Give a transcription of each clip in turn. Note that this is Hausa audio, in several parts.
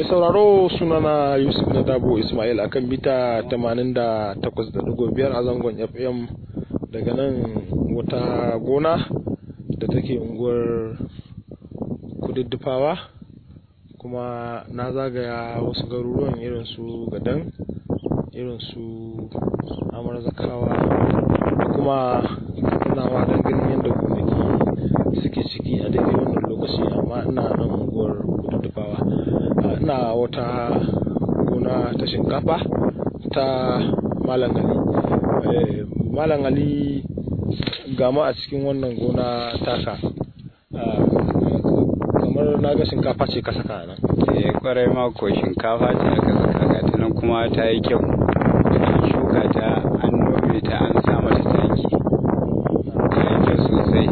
Mai sauraro sunana Yusuf Nadabo Ismail akan mita 88.5 a zangon FM daga nan wata gona da take unguwar Kududdufawa, kuma na zagaya wasu garuruwan irin su Gadan, irin su Amarzakawa, da kuma tunawa don ganin yadda gonaki suke ciki a daidai wannan lokaci. Amma ina nan unguwar Kududdufawa, ina wata gona ta shinkafa ta Malam Ali. Malam Ali, gama a cikin wannan gona taka, kamar na ga shinkafa ce ka saka nan. Kwarai ma ko shinkafa ce aka saka, ga ta nan kuma ta yi kyau. An shuka ta, an nome ta, an sa mata taki, ta yi kyau sosai.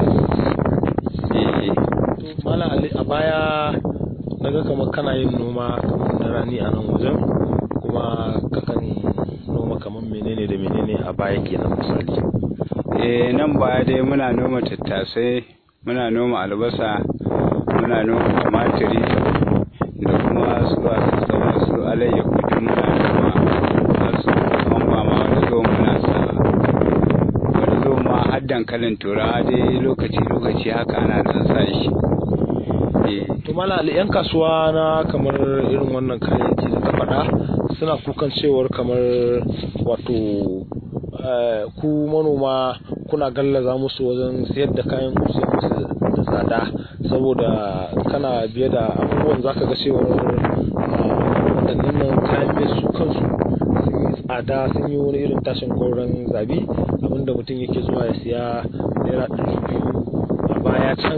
Malam Ali, a baya na ga kamar kana yin noma kamar na rani a nan wajen, kuma kakan noma kamar menene da menene a baya kenan misali? Nan baya dai muna noma tattasai, muna noma albasa, muna noma tumatiri, da kuma su alayyahu duk muna noma, har su kwamba ma wani zo muna sa, wani zo ma har dankalin turawa dai lokaci haka ana dan sa shi. To Malam Ali, 'yan kasuwa na kamar irin wannan kayayyaki da ka faɗa suna kukan cewar kamar wato ku manoma kuna gallaza musu wajen sayar da kayan ku sai musu da tsada, saboda kana biye da abubuwan zaka ga cewar waɗannan nan kayan mai su kansu sun yi tsada, sun yi wani irin tashin gwauron zabi, abinda mutum yake zuwa ya siya naira 200 a baya can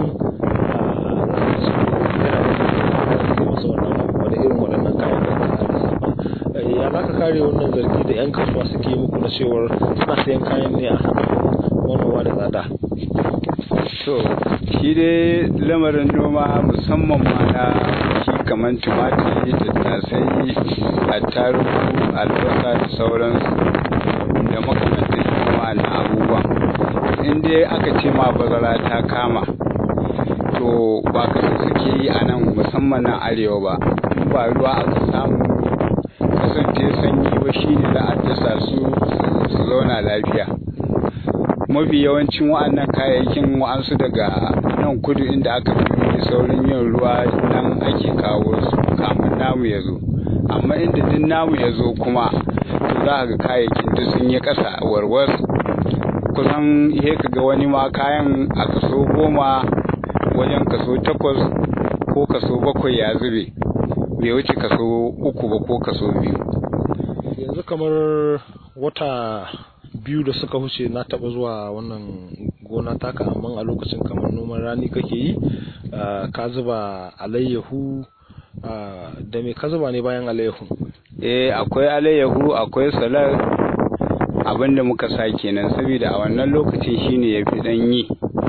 wani irin waɗannan kayan da ka lissafa. Ya za ka kare wannan zargi da 'yan kasuwa suke yi muku na cewar suna sayan kayan ne a manoma da tsada? To shi dai lamarin noma musamman ma na shi kamar tumatiri, tattasai, attarugu, albasa da sauransu da makamantan noma na abubuwan, in dai aka ce ma bazara ta kama, to ba kasa suke yi a nan musamman na arewa ba. In ba ruwa aka samu kasance sanyi ba, shi ne za a dasa su zauna lafiya. Mafi yawancin wa'annan kayayyakin wa'ansu daga nan kudu inda aka fi saurin yin ruwa nan ake kawo su kamun namu ya zo, amma inda din namu ya zo kuma to za ga kayayyakin duk sun yi ƙasa warwas, kusan ihe ka ga wani ma kayan a kaso 10 wajen kaso 8 ko kaso 7 ya zube, bai wuce kaso 3 ba ko kaso 2. Yanzu kamar wata 2 da suka wuce na taɓa zuwa wannan gona taka, amma a lokacin kamar noman rani kake yi, ka zuba alayyahu, da me ka zuba ne bayan alayyahu? Akwai alayyahu, akwai salar, abinda muka sa kenan, saboda a wannan lokacin shine ya fi dan yi.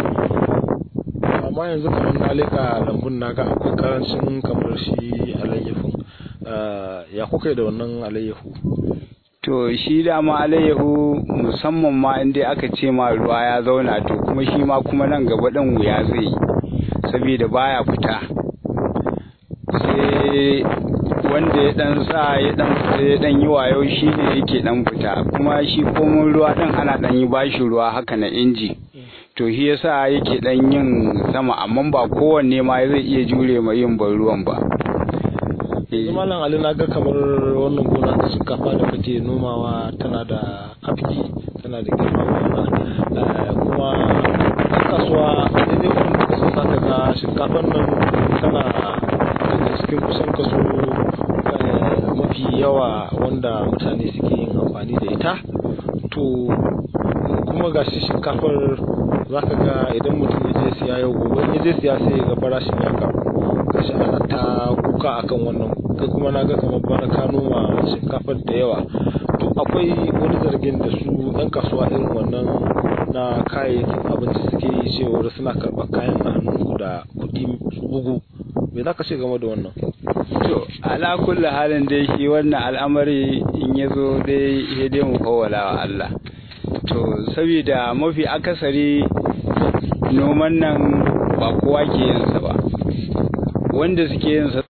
Amma yanzu kamar na leka lambun naga akwai karancin kamar shi alayyahu, ya kuka da wannan alayyahu? To shi dama alayyahu musamman ma inda aka ce ma ruwa ya zauna, to kuma shi ma kuma nan gaba ɗan wuya zai yi, saboda baya fita, sai wanda ya dan sa ya dan yi wayo shi ne yake dan fita, kuma shi komai ruwa ɗin ana dan yi bashi ruwa haka na inji, to shi yasa yake dan yin sama, amma ba kowanne ma zai iya jure ma yin ban ruwan ba. Malam Ali, na ga kamar wannan gona ta shinkafa da kake nomawa tana da afki, tana da girma kuma a kasuwa daidai wannan kaso za ka ga shinkafan nan tana daga cikin kusan kaso mafi yawa wanda mutane suke yin amfani da ita. To kuma ga shi shinkafar za ka ga idan mutum ya je siya yau, gobe ya je siya sai ya ga farashin ya karu, gashi ana ta kuka akan wannan. Kai kuma na ga kamar bana ka noma shinkafar da yawa, to akwai wani zargin da su 'yan kasuwa irin wannan na kayayyakin abinci suke yi cewa suna karɓar kayan a hannunku da kuɗi su bugu. Me za ka ce game da wannan? To ala kulli halin dai shi wannan al'amari in ya zo dai ya dai mu kawala wa Allah. To saboda mafi akasari noman nan ba kowa ke yin sa ba, wanda suke yin sa